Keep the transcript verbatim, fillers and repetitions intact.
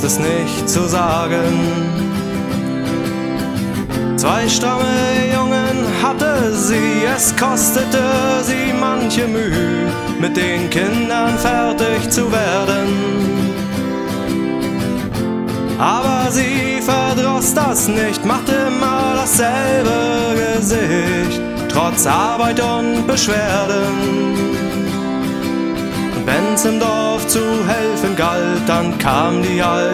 wusste es nicht zu sagen. Zwei stramme Jungen hatte sie, es kostete sie manche Mühe, mit den Kindern fertig zu werden. Aber sie verdross das nicht, machte immer dasselbe Gesicht, trotz Arbeit und Beschwerden. Und wenn's im Dorf zu helfen galt, dann kam die Alte